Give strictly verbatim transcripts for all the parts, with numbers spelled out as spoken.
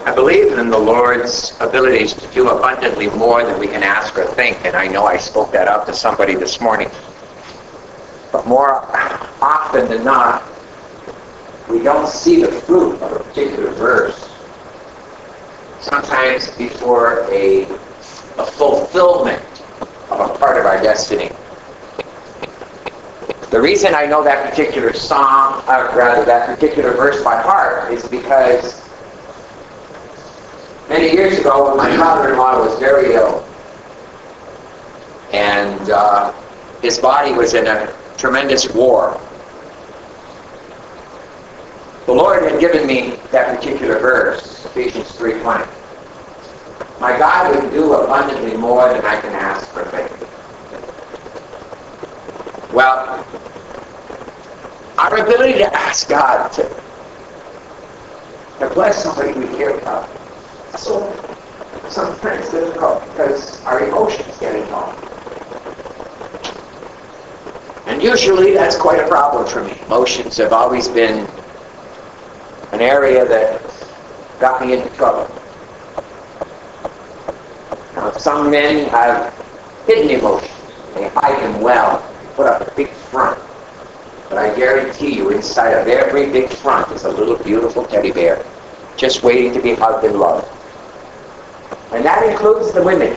I believe in the Lord's abilities to do abundantly more than we can ask or think, and I know I spoke that out to somebody this morning. But more often than not, we don't see the fruit of a particular verse. Sometimes before a, a fulfillment of a part of our destiny. The reason I know that particular song, or rather that particular verse by heart, is because many years ago when my father-in-law was very ill, and uh, his body was in a tremendous war, the Lord had given me that particular verse, Ephesians three twenty. My God will do abundantly more than I can ask or think. Well, our ability to ask God to, to bless somebody we care about, so sometimes difficult because our emotions get involved. And usually that's quite a problem for me. Emotions have always been an area that got me into trouble. Now, some men have hidden emotions. They hide them well, put up a big front. But I guarantee you, inside of every big front is a little beautiful teddy bear, just waiting to be hugged and loved. And that includes the women.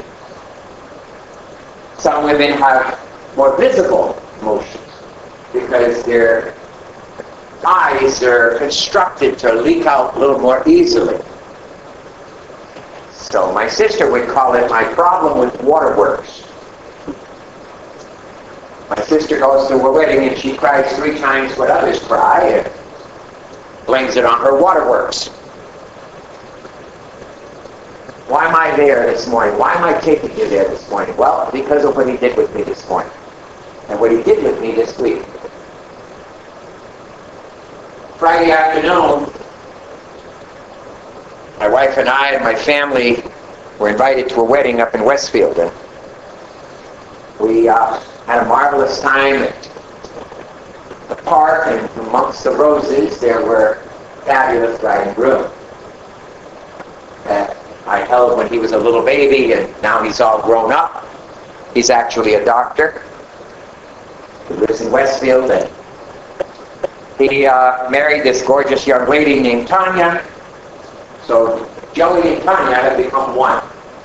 Some women have more visible emotions because their eyes are constructed to leak out a little more easily. So my sister would call it my problem with waterworks. My sister goes to a wedding and she cries three times what others cry and blames it on her waterworks. Why am I there this morning? Why am I taking you there this morning? Well, because of what he did with me this morning. And what he did with me this week. Friday afternoon, my wife and I and my family were invited to a wedding up in Westfield. And we uh, had a marvelous time at the park, and amongst the roses there were fabulous bride and groom that I held when he was a little baby, and now he's all grown up. He's actually a doctor. He lives in Westfield, and he uh, married this gorgeous young lady named Tanya. So Joey and Tanya have become one.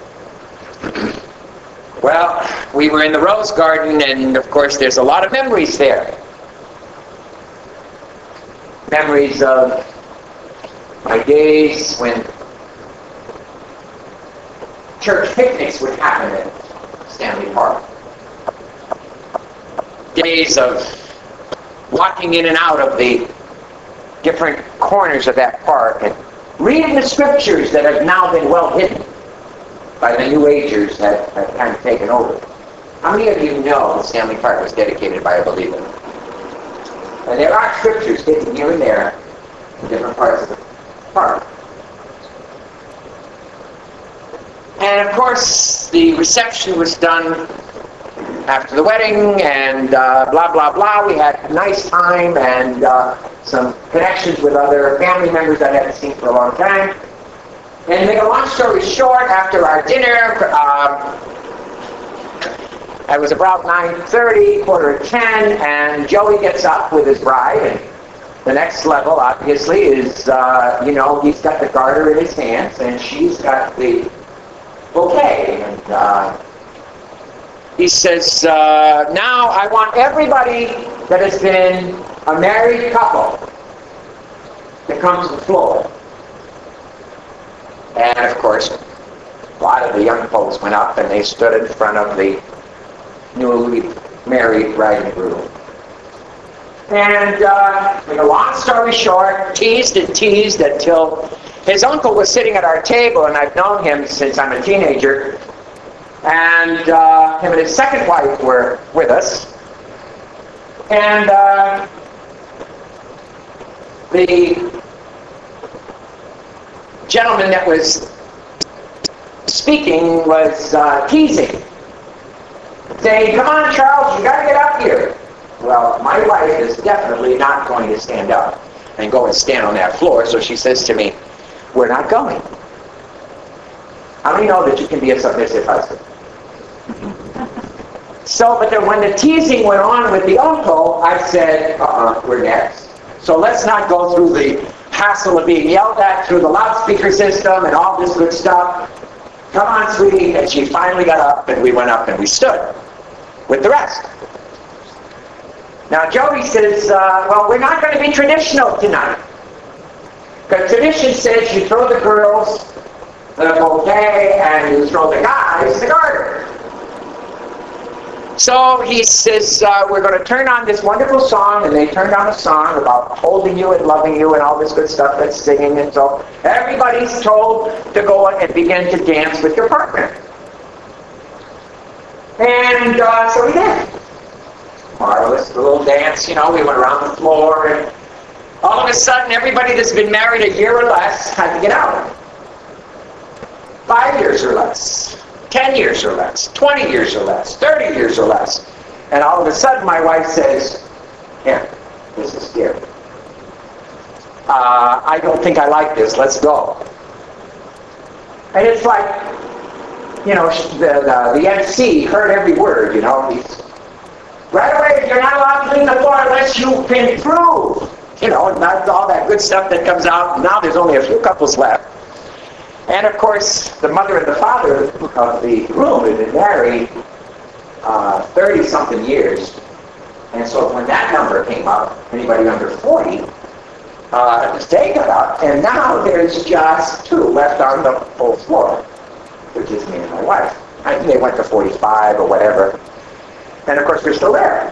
Well, we were in the Rose Garden, and of course there's a lot of memories there. Memories of my days when church picnics would happen at Stanley Park. Days of walking in and out of the different corners of that park and reading the scriptures that have now been well hidden by the New Agers that have kind of taken over. How many of you know that Stanley Park was dedicated by a believer? And there are scriptures hidden here and there in different parts of the park. And of course, the reception was done after the wedding, and uh, blah, blah, blah. We had a nice time and uh, some connections with other family members I hadn't seen for a long time. And to make a long story short, after our dinner, um, it was about nine thirty, quarter to ten, and Joey gets up with his bride, and the next level, obviously, is, uh, you know, he's got the garter in his hands, and she's got the bouquet. And uh, he says, uh, now I want everybody that has been a married couple to come to the floor. And of course, a lot of the young folks went up and they stood in front of the newly married bride and groom. And uh, make a long story short, teased and teased until his uncle was sitting at our table, and I've known him since I'm a teenager. And uh, him and his second wife were with us. And uh, the gentleman that was speaking was uh, teasing, saying, come on, Charles, you got to get up here. Well, my wife is definitely not going to stand up and go and stand on that floor, so she says to me, we're not going. How many know that you can be a submissive husband? So, but then when the teasing went on with the uncle, I said, uh-uh, we're next. So let's not go through the hassle of being yelled at through the loudspeaker system and all this good stuff. Come on, sweetie. And she finally got up, and we went up and we stood with the rest. Now, Jody says, uh, well, we're not going to be traditional tonight. Because tradition says you throw the girls the bouquet and you throw the guys the garter. So he says, uh, we're going to turn on this wonderful song, and they turned on a song about holding you and loving you and all this good stuff that's singing, and so everybody's told to go and begin to dance with your partner. And uh, so we did. Marvelous little dance, you know, we went around the floor, and all of a sudden everybody that's been married a year or less had to get out. Five years or less. ten years or less, twenty years or less, thirty years or less. And all of a sudden my wife says, yeah, this is scary. Uh, I don't think I like this, let's go. And it's like, you know, the, the, the M C heard every word, you know. He's, right away, you're not allowed to leave the floor unless you can prove. You know, not all that good stuff that comes out. Now there's only a few couples left. And of course, the mother and the father of the groom had been married uh, thirty-something years. And so when that number came up, anybody under forty, uh, they got up, and now there's just two left on the full floor, which is me and my wife. I think they went to forty-five or whatever. And of course, we're still there.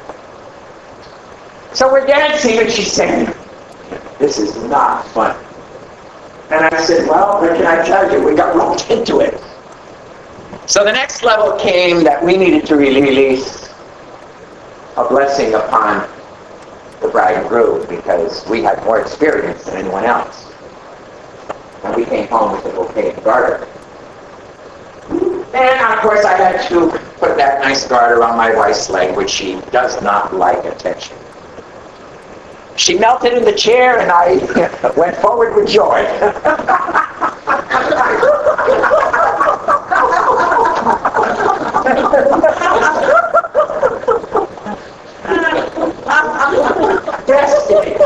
So we're dancing, and she's saying, this is not fun. And I said, well, what can I tell you? We got roped into it. So the next level came that we needed to release a blessing upon the bride and groom because we had more experience than anyone else. And we came home with the bouquet and garter. And of course I had to put that nice garter on my wife's leg, which she does not like attention. She melted in the chair, and I went forward with joy. Destiny.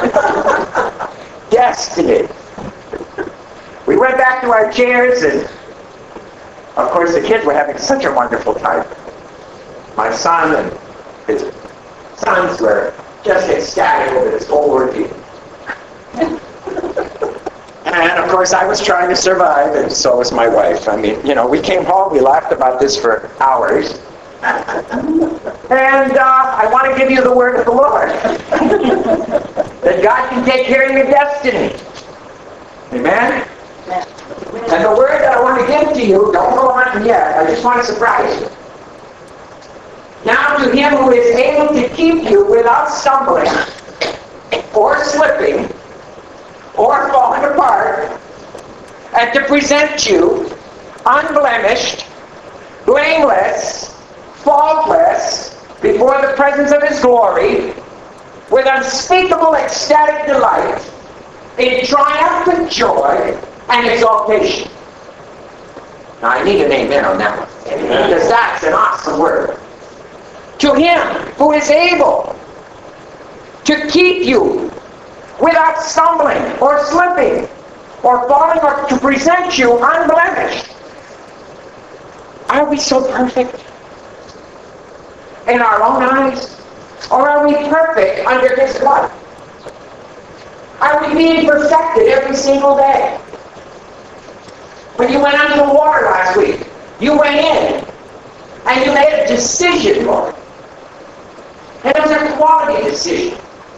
Destiny. We went back to our chairs, and of course the kids were having such a wonderful time. My son and his sons were just ecstatic over this whole ordeal. And of course I was trying to survive, and so was my wife. I mean, you know, we came home, we laughed about this for hours. And uh, I want to give you the word of the Lord. That God can take care of your destiny. Amen? And the word that I want to give to you, don't go on yet, I just want to surprise you. Now to him who is able to keep you without stumbling, or slipping, or falling apart, and to present you unblemished, blameless, faultless, before the presence of his glory, with unspeakable ecstatic delight, in triumphant joy and exaltation. Now I need an amen on that one, because that's an awesome word. To him who is able to keep you without stumbling or slipping or falling, or to present you unblemished. Are we so perfect in our own eyes? Or are we perfect under his blood? Are we being perfected every single day? When you went under the water last week, you went in and you made a decision, Lord. And it was a quality decision.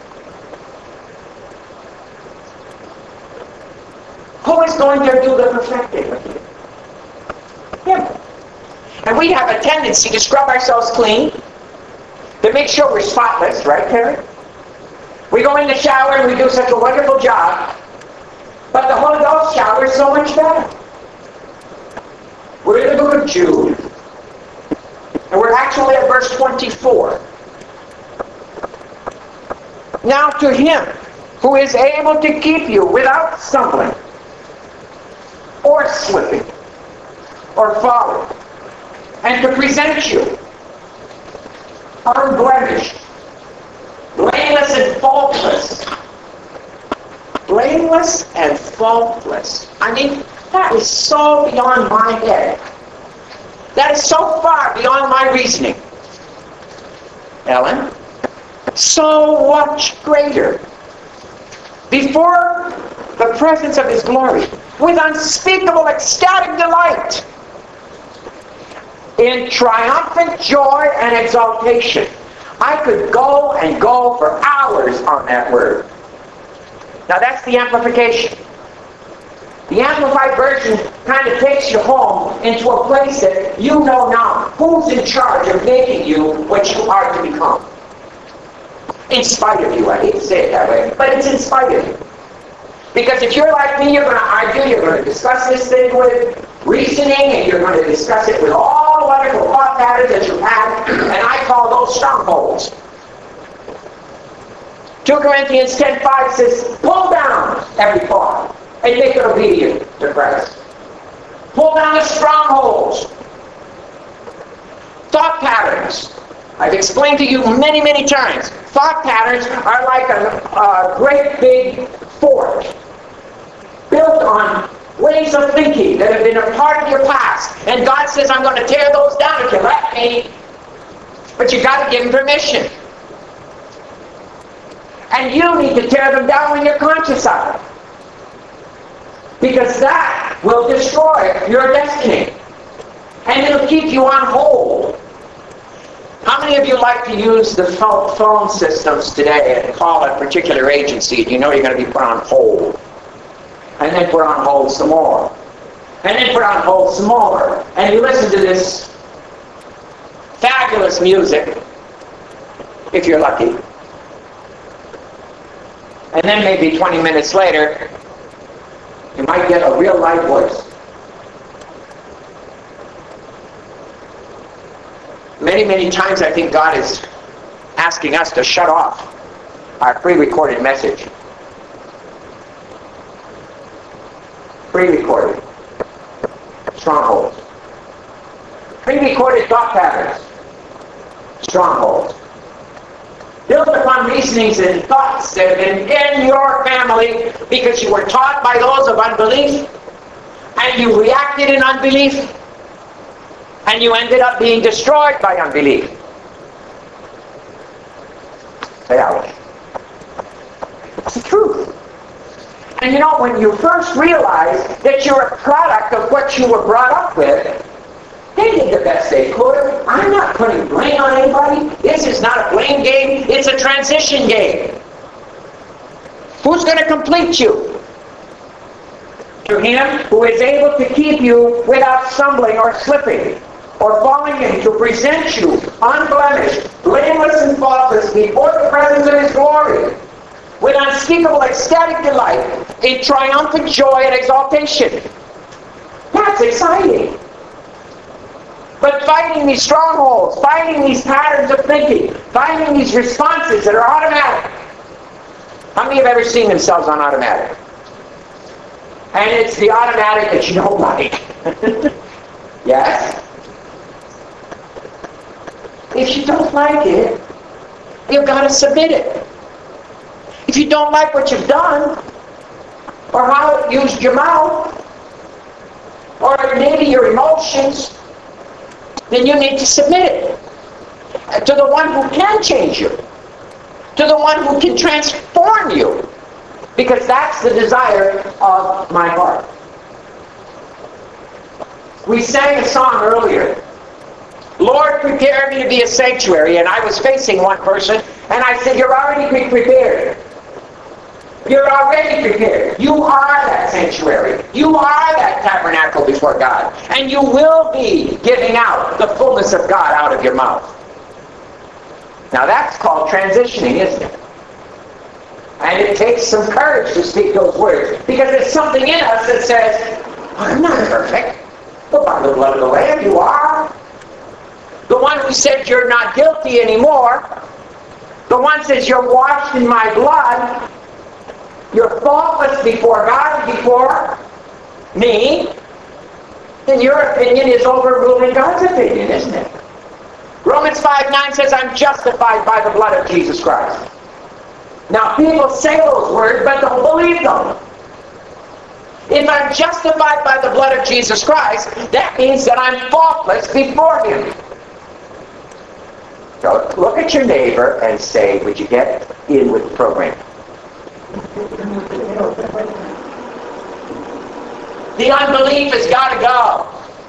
Who is going to do the perfecting with you? Him. And we have a tendency to scrub ourselves clean, to make sure we're spotless, right, Terry? We go in the shower and we do such a wonderful job, but the Holy Ghost shower is so much better. We're in the book of Jude, and we're actually at verse twenty-four. Now to him who is able to keep you without stumbling or slipping or folly, and to present you unblemished, blameless and faultless. Blameless and faultless. I mean, that is so beyond my head. That is so far beyond my reasoning. Ellen, so much greater. Before the presence of His glory, with unspeakable ecstatic delight, in triumphant joy and exaltation. I could go and go for hours on that word. Now that's the amplification. The Amplified Version kind of takes you home into a place that you know now who's in charge of making you what you are to become. In spite of you, I hate to say it that way, but it's in spite of you. Because if you're like me, you're going to argue, you're going to discuss this thing with reasoning, and you're going to discuss it with all the wonderful thought patterns that you've had, and I call those strongholds. two Corinthians ten five says, pull down every thought and make it obedient to Christ. Pull down the strongholds. Thought patterns. I've explained to you many, many times. Thought patterns are like a, a great big fort built on ways of thinking that have been a part of your past. And God says, I'm going to tear those down if you let me. But you got to give Him permission. And you need to tear them down when you're conscious of it. Because that will destroy your destiny. And it'll keep you on hold. How many of you like to use the phone systems today and call a particular agency and you know you're going to be put on hold? And then put on hold some more. And then put on hold some more. And you listen to this fabulous music, if you're lucky. And then maybe twenty minutes later, you might get a real live voice. Many, many times I think God is asking us to shut off our pre-recorded message. Pre-recorded strongholds. Pre-recorded thought patterns. Strongholds. Built upon reasonings and thoughts that have been in your family because you were taught by those of unbelief and you reacted in unbelief and you ended up being destroyed by unbelief. Say ouch. It's the truth. And you know, when you first realize that you're a product of what you were brought up with, they did the best they could. I'm not putting blame on anybody. This is not a blame game. It's a transition game. Who's going to complete you? To Him who is able to keep you without stumbling or slipping or falling in, to present you unblemished, blameless and faultless before the presence of His glory, with unspeakable ecstatic delight, in triumphant joy and exaltation. That's exciting. But fighting these strongholds, fighting these patterns of thinking, fighting these responses that are automatic. How many have ever seen themselves on automatic? And it's the automatic that you don't like. Yes? If you don't like it, you've got to submit it. If you don't like what you've done, or how you used your mouth, or maybe your emotions, then you need to submit it to the one who can change you, to the one who can transform you, because that's the desire of my heart. We sang a song earlier, Lord, prepare me to be a sanctuary, and I was facing one person, and I said, you're already prepared. You're already prepared. You are that sanctuary. You are that tabernacle before God. And you will be giving out the fullness of God out of your mouth. Now that's called transitioning, isn't it? And it takes some courage to speak those words. Because there's something in us that says, oh, I'm not perfect. But by the blood of the Lamb, you are. The one who said you're not guilty anymore. The one says you're washed in my blood. You're faultless before God, before me. then your opinion is overruling God's opinion, isn't it? Romans five nine says, I'm justified by the blood of Jesus Christ. Now, people say those words, but don't believe them. If I'm justified by the blood of Jesus Christ, that means that I'm faultless before Him. So look at your neighbor and say, would you get in with the program? The unbelief has got to go.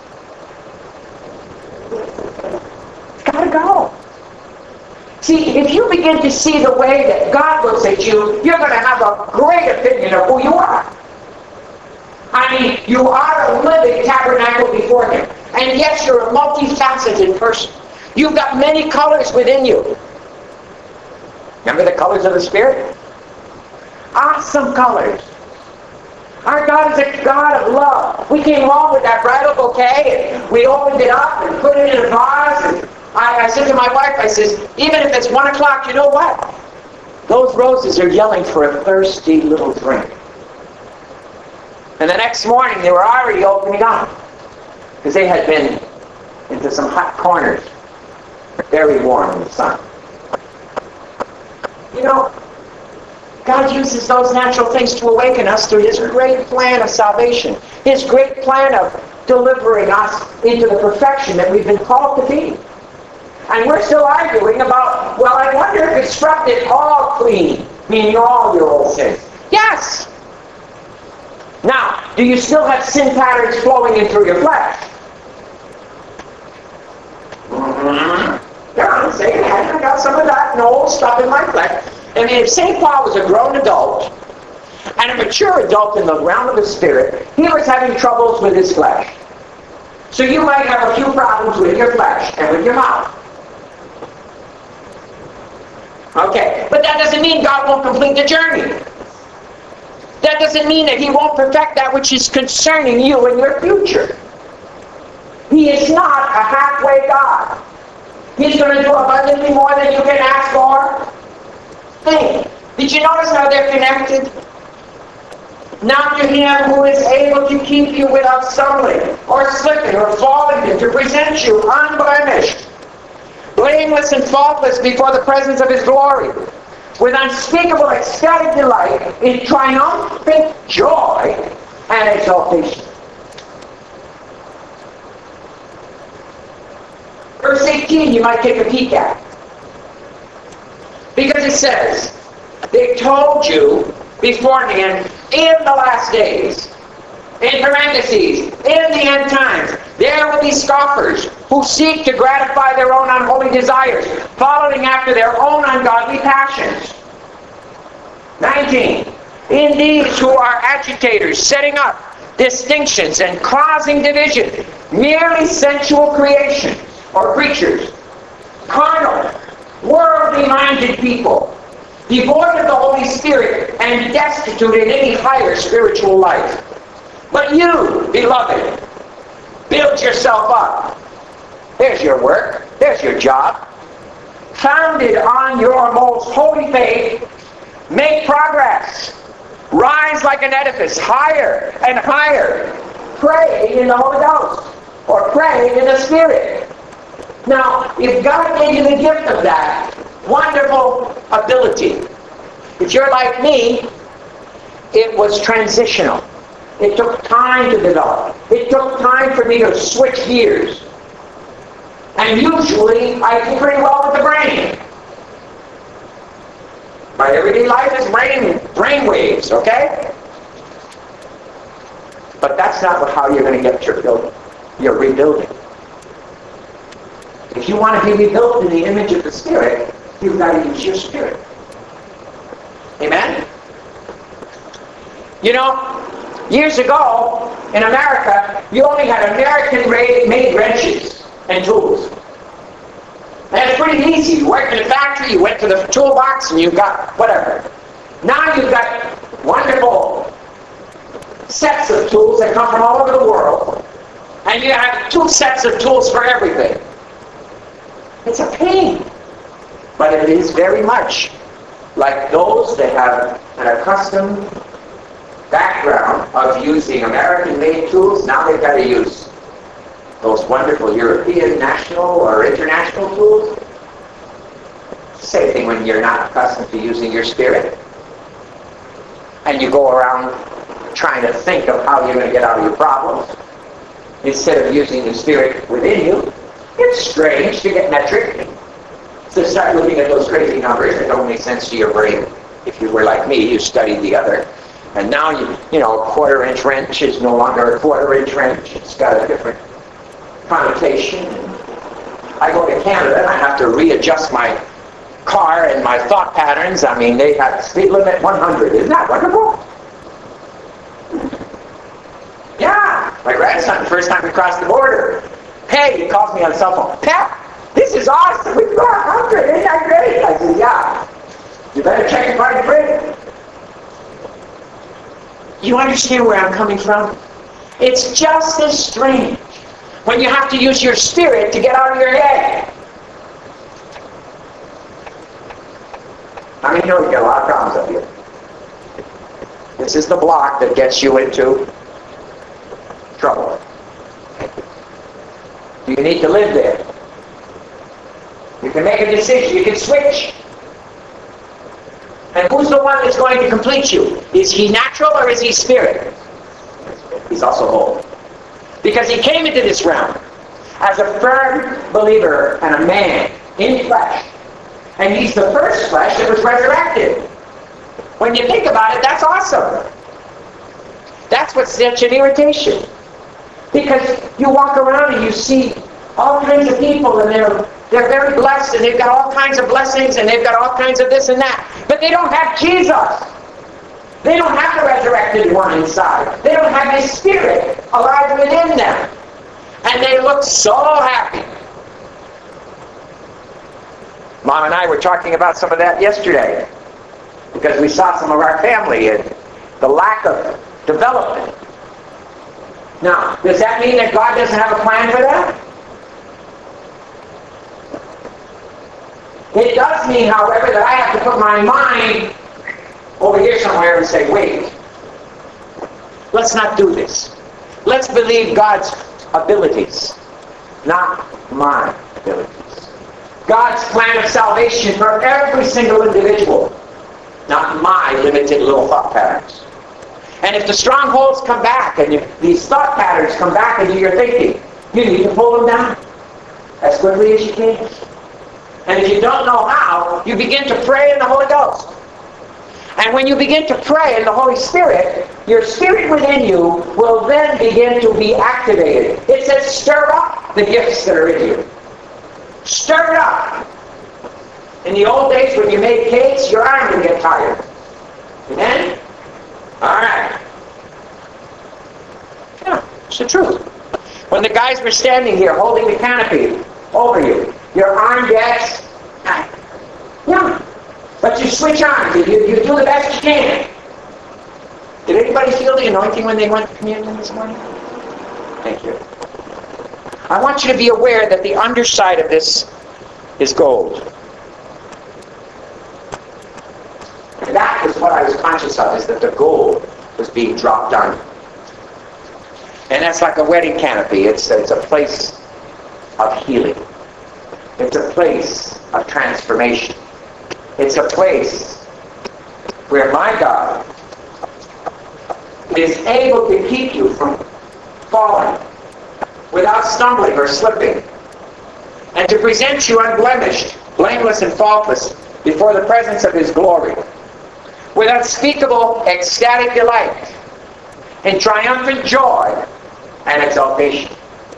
It's got to go. See, if you begin to see the way that God looks at you, you're going to have a great opinion of who you are. I mean, you are a living tabernacle before Him. And yes, you're a multifaceted person. You've got many colors within you. Remember the colors of the Spirit? Awesome colors. Our God is a God of love. We came along with that bridal bouquet, and we opened it up and put it in a vase. And I, I said to my wife, I says, even if it's one o'clock, you know what? Those roses are yelling for a thirsty little drink. And the next morning, they were already opening up. Because they had been into some hot corners. Very warm in the sun. You know, God uses those natural things to awaken us through His great plan of salvation. His great plan of delivering us into the perfection that we've been called to be. And we're still arguing about, well, I wonder if it's scrubbed it all clean, meaning all your old sins. Yes! Now, do you still have sin patterns flowing in through your flesh? Mm-hmm. Yeah, I'm saying I got some of that old stuff in my flesh. I mean, if Saint Paul was a grown adult and a mature adult in the realm of the Spirit, he was having troubles with his flesh. So you might have a few problems with your flesh and with your mouth. Okay, but that doesn't mean God won't complete the journey. That doesn't mean that He won't perfect that which is concerning you and your future. He is not a halfway God. He's going to do abundantly more than you can ask for. Think. Did you notice how they're connected? Now to Him who is able to keep you without stumbling or slipping or falling, and to present you unblemished, blameless and faultless before the presence of His glory, with unspeakable ecstatic delight in triumphant joy and exaltation. Verse eighteen, you might take a peek at. Because it says, they told you beforehand, in the last days, in parentheses, in the end times, there will be scoffers who seek to gratify their own unholy desires, following after their own ungodly passions. nineteen. In these who are agitators, setting up distinctions and causing division, merely sensual creations or creatures, carnal, worldly-minded people, devoid of the Holy Spirit and destitute in any higher spiritual life. But you, beloved, build yourself up. There's your work. There's your job. Founded on your most holy faith, make progress. Rise like an edifice, higher and higher. Pray in the Holy Ghost, or pray in the Spirit. Now, if God gave you the gift of that wonderful ability, if you're like me, it was transitional. It took time to develop. It took time for me to switch gears. And usually, I do pretty well with the brain. My everyday life is brain, brain waves, okay? But that's not how you're going to get your building. You're rebuilding. If you want to be rebuilt in the image of the Spirit, you've got to use your spirit. Amen? You know, years ago, in America, you only had American-made wrenches and tools. And it's pretty easy. You worked in a factory, you went to the toolbox, and you got whatever. Now you've got wonderful sets of tools that come from all over the world. And you have two sets of tools for everything. It's a pain. But it is very much like those that have an accustomed background of using American-made tools. Now they've got to use those wonderful European national or international tools. Same thing when you're not accustomed to using your spirit. And you go around trying to think of how you're going to get out of your problems instead of using the spirit within you. It's strange to get metric, to start looking at those crazy numbers that don't make sense to your brain. If you were like me, you studied the other. And now, you you know, a quarter inch wrench is no longer a quarter inch wrench. It's got a different connotation. I go to Canada and I have to readjust my car and my thought patterns. I mean, they have speed limit one hundred. Isn't that wonderful? Yeah, my grandson, first time we crossed the border. Hey, he calls me on the cell phone. Pat, this is awesome. We've got one hundred. Isn't that great? I said, yeah. You better check your fine print. You understand where I'm coming from? It's just as strange when you have to use your spirit to get out of your head. I mean, you know, you get a lot of problems up here. This is the block that gets you into trouble. You need to live there. You can make a decision. You can switch. And who's the one that's going to complete you? Is he natural or is he spirit? He's also whole. Because he came into this realm as a firm believer and a man in flesh. And he's the first flesh that was resurrected. When you think about it, that's awesome. That's what's such an irritation. Because you walk around and you see all kinds of people and they're they're very blessed and they've got all kinds of blessings and they've got all kinds of this and that. But they don't have Jesus. They don't have the resurrected one inside. They don't have his spirit alive within them. And they look so happy. Mom and I were talking about some of that yesterday. Because we saw some of our family and the lack of development. Now, does that mean that God doesn't have a plan for that? It does mean, however, that I have to put my mind over here somewhere and say, wait, let's not do this. Let's believe God's abilities, not my abilities. God's plan of salvation for every single individual, not my limited little thought patterns. And if the strongholds come back, and if these thought patterns come back into your thinking, you need to pull them down as quickly as you can. And if you don't know how, you begin to pray in the Holy Ghost. And when you begin to pray in the Holy Spirit, your spirit within you will then begin to be activated. It says, stir up the gifts that are in you. Stir it up. In the old days when you made cakes, your arm would get tired. Amen? All right. Yeah, it's the truth. When the guys were standing here holding the canopy over you, your arm gets tired. Yeah. But you switch on. You, you do the best you can. Did anybody feel the anointing when they went to communion this morning? Thank you. I want you to be aware that the underside of this is gold. And that was what I was conscious of, is that the gold was being dropped on. And that's like a wedding canopy. It's, it's a place of healing. It's a place of transformation. It's a place where my God is able to keep you from falling without stumbling or slipping, and to present you unblemished, blameless and faultless before the presence of his glory, with unspeakable ecstatic delight, in triumphant joy and exaltation.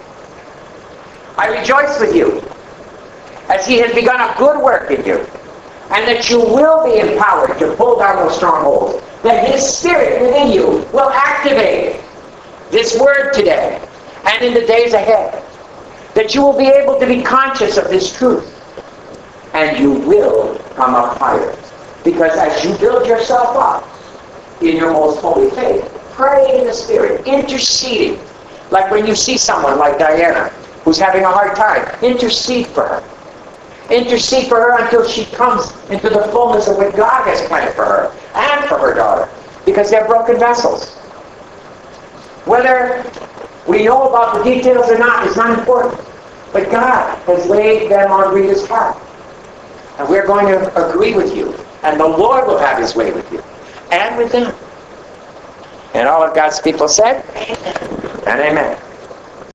I rejoice with you as he has begun a good work in you, and that you will be empowered to pull down those strongholds, that his spirit within you will activate this word today and in the days ahead, that you will be able to be conscious of this truth, and you will come up higher. Because as you build yourself up in your most holy faith, pray in the Spirit, interceding, like when you see someone like Diana who's having a hard time, intercede for her. Intercede for her until she comes into the fullness of what God has planned for her and for her daughter, because they're broken vessels. Whether We know about the details or not, it's not important. But God has laid them on Rita's heart. And we're going to agree with you. And the Lord will have his way with you. And with them. And all of God's people said, amen. And amen.